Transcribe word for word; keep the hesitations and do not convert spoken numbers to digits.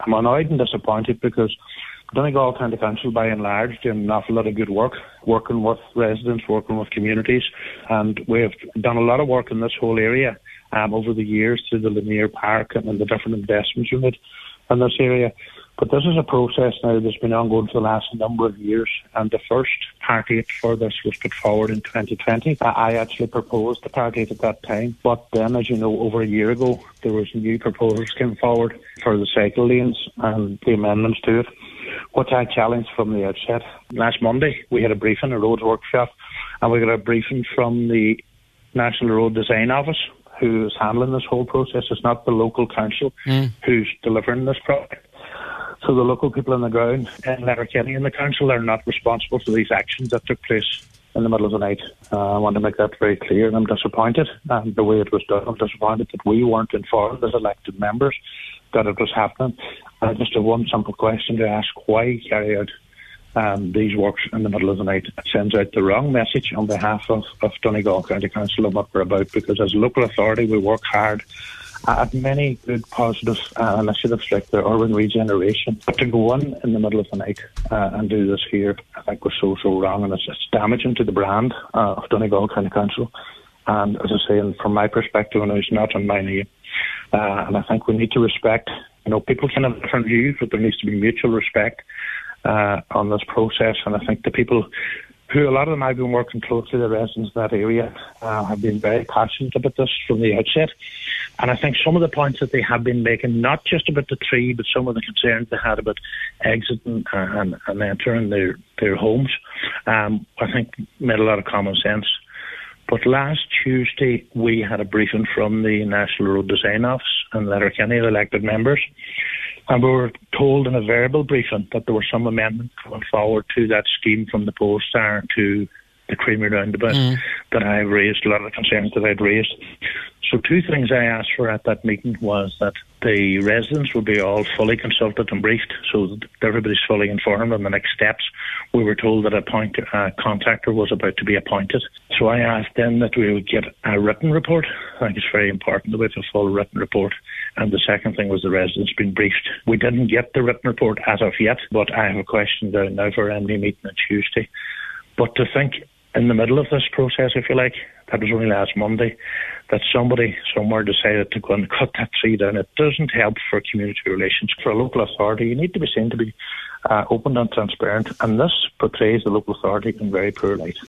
I'm annoyed and disappointed because Donegal County Council, by and large, doing an awful lot of good work, working with residents, working with communities, and we've done a lot of work in this whole area um, over the years through the Lanier Park and, and the different investments we've made in this area. But this is a process now that's been ongoing for the last number of years, and the first Part eight for this was put forward in twenty twenty. I actually proposed the Part eight at that time, but then, as you know, over a year ago, there was new proposals came forward for the cycle lanes and the amendments to it, which I challenged from the outset. Last Monday, we had a briefing, a roads workshop, and we got a briefing from the National Road Design Office, who is handling this whole process. It's not the local council mm. who's delivering this project. So the local people on the ground in Letterkenny and the council are not responsible for these actions that took place in the middle of the night. Uh, I want to make that very clear, and I'm disappointed um, the way it was done. I'm disappointed that we weren't informed as elected members that it was happening. I just have one simple question to ask: why carry out um, these works in the middle of the night? It sends out the wrong message on behalf of, of Donegal County Council and what we're about, because as a local authority we work hard at many good positive uh, initiatives like the urban regeneration. But to go in in the middle of the night uh, and do this here, I think was so, so wrong, and it's, it's damaging to the brand uh, of Donegal County Council. And as I say, and from my perspective, and it's not on my name, uh, and I think we need to respect, you know, people can have different views, but there needs to be mutual respect uh, on this process. And I think the people who, a lot of them I've been working closely, the residents in that area, uh, have been very passionate about this from the outset. And I think some of the points that they have been making, not just about the tree, but some of the concerns they had about exiting and, and entering their, their homes, um, I think made a lot of common sense. But last Tuesday, we had a briefing from the National Road Design Office in Letterkenny, the elected members, and we were told in a verbal briefing that there were some amendments coming forward to that scheme from the Polestar to the Creamery Roundabout mm. that I raised, a lot of the concerns that I'd raised. So two things I asked for at that meeting was that the residents would be all fully consulted and briefed so that everybody's fully informed on the next steps. We were told that a point, uh, contactor was about to be appointed. So I asked then that we would get a written report. I think it's very important that we have a full written report. And the second thing was the residents being briefed. We didn't get the written report as of yet, but I have a question down now for M D meeting on Tuesday. But to think in the middle of this process, if you like, that was only last Monday, that somebody somewhere decided to go and cut that tree down, it doesn't help for community relations. For a local authority, you need to be seen to be uh, open and transparent, and this portrays the local authority in very poor light.